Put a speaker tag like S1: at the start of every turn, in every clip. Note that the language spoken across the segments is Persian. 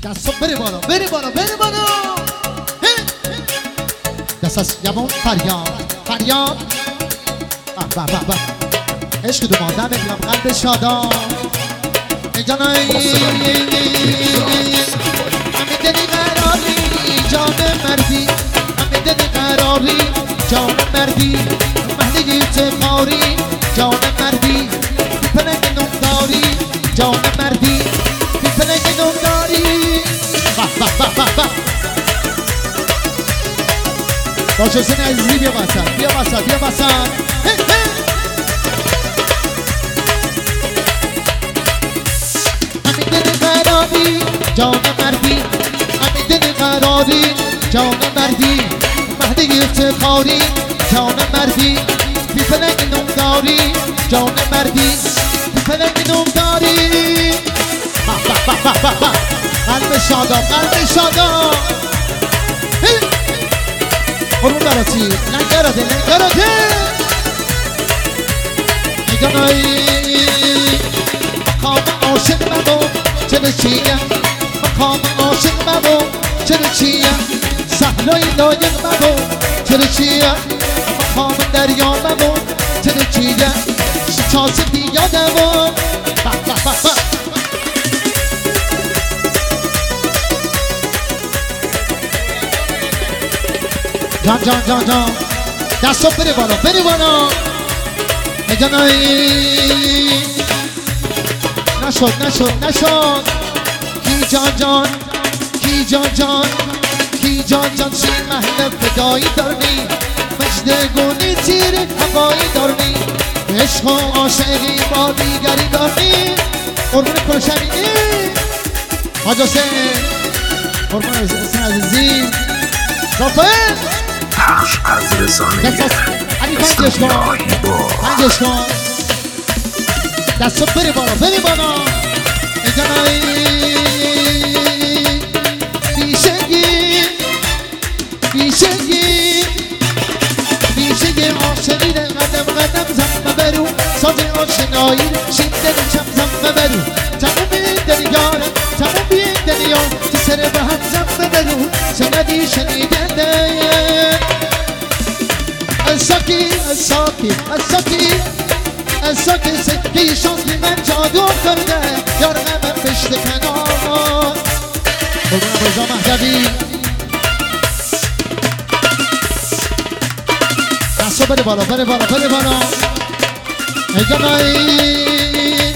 S1: دستم بره بالا بره بالا بره بالا. دست از یبون فریاد فریاد. به به به عشق دو مادر بگیرم قلب شادان. ای جانایی همه دلی قراری جان مردی، همه دلی قراری جان مردی، محلی افتخاری جان مردی، بی پلنگ نمداری جان مردی، بی پلنگ نمداری. به به به به به باش حسین عزیزی بیا وسط بیا وسط بیا وسط. همین دل قراری جان مردی، همین دل قراری جان مردی، مهدی افتخاری جان مردی، بی پلنگ نمداری جان مردی، بی پلنگ نمداری. قلب شاداب قلب شاداب. قربون براتی لنگراته لنگراته. ایدانایی مقام عاشق مبو چرا چیه، مقام عاشق مبو چرا چیه، صحرای لایق مبو چرا چیه، مقام دریا مبو چرا چیه، شکاس بیاده و جان جان جان جان. دستم بره بالا بره بالا. ای جانایی نشد نشد نشد. کی جان جان کی جان جان کی جان جان چی محل فدایی دارنی، مجد گونی تیر هوایی دارنی، عشق و عاشقی با دیگری دارنی. قربون پرشمینی حاج حسین، قربون حسین عزیزی رافل.
S2: پخش از رسانه استودیوهای با
S1: پنجش کن. دستم بره بالا بره بالا. ای جانایی بیشگی بیشگی بیشگی عاشقی قدم قدم زم برو، ساز آشنایی شیده چم زم برو، تمام دلیارم تمام دلیار که سر به هم زم برو، سندی شنیدنده الساکی الساکی الساکی الساکی سکی شانسی من جادو کرده یار غمم بشته کنار. قربون رضا مهدوی دستو بره بالا بره بالا بره بالا. ای جانایی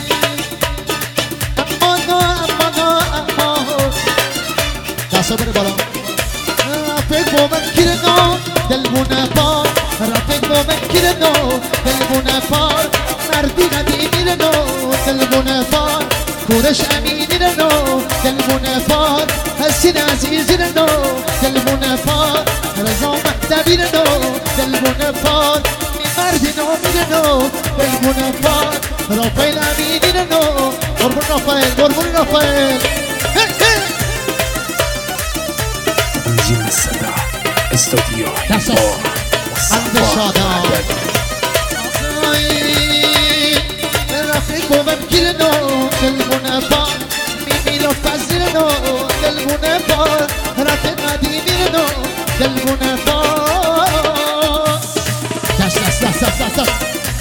S1: امانا امانا اما دستو بره بالا. رفیق با من کرنو دلمونه پار، رفیق با من کرنو دلمونه پار، مردی قدیمی رنو دلمونه پار، کورش امینی رنو دلمونه پار، حسین عزیزی رنو دلمونه پار، رضا مهدوی رنو دلمونه پار، مردی نامی رنو دلمونه پار، رافایل امینی رنو. قربون رافایل قربون رافایل.
S2: تنظیم صدا استودیوهای با
S1: قلب شاداب. رفیق بومم گیرنو دلمونه پار، میمیرو پذیرنو دلمونه پار، رفیق قدیمی رنو دلمونه پار. دست دست دست دست دست دست.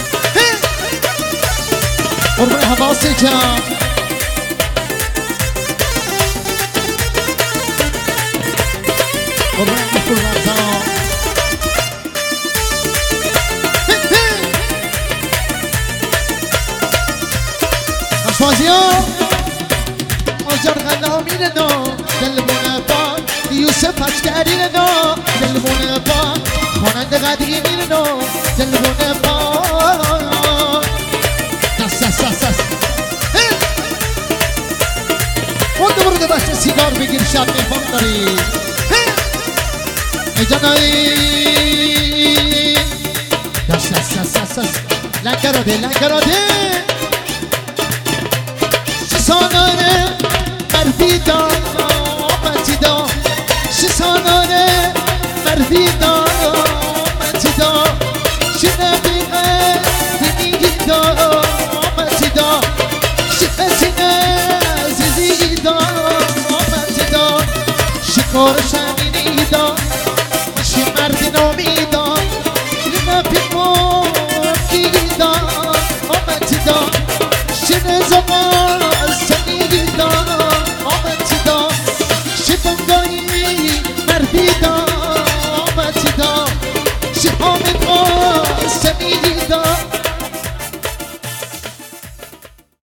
S1: قربون حواسی جان. قربون مفهول رمضان. نشوازی ها آجر غلامی رنو دلمونه پار، یوسف اشکری رنو دلمونه پار، خوانند قدیمی رنو دلمونه پار. دست دست دست دست. خود برده بچه سیگار بگیر شب میفهم داری. ای جانایی دست دست دست دست دست. لنگراده لنگراده. شسانانه مردی دار آمدی دار، شسانانه مردی دار آمدی دار، شنبیقه دنیگی دار آمدی دار، شفسینه زیزی دار آمدی کار شمینی دا